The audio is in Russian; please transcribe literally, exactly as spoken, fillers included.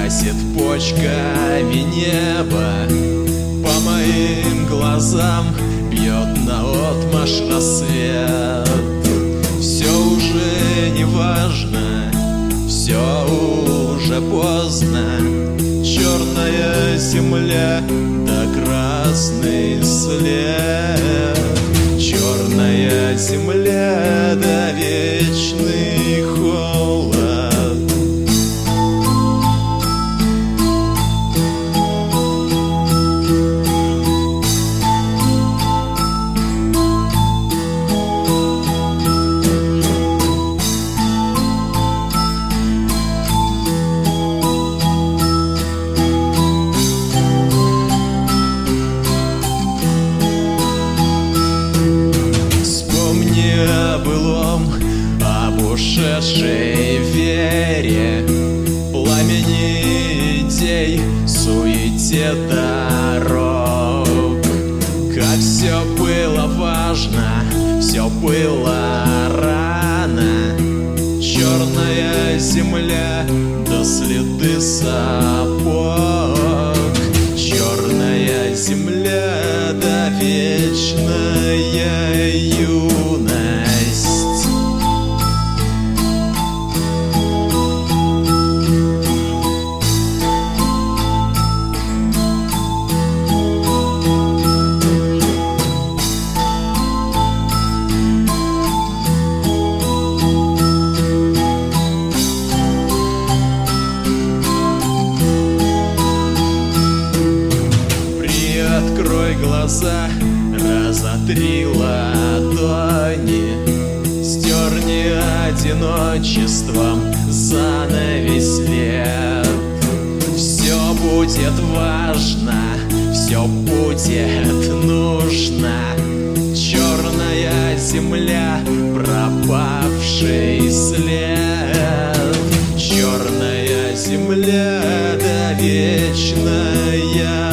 красит почками небо, по моим глазам бьет наотмашь рассвет. Все уже не важно, все уже поздно. Черная земля да красный след. Черная земля да вечный холод. Об ушедшей вере, пламени идей, суете дорог. Как все было важно, все было рано. Черная земля да следы сапог. Черная земля да вечная юность. Открой глаза, разотри ладони, стерни одиночеством занавесь лет. Все будет важно, все будет нужно. Черная земля, пропавший след. Черная земля да вечная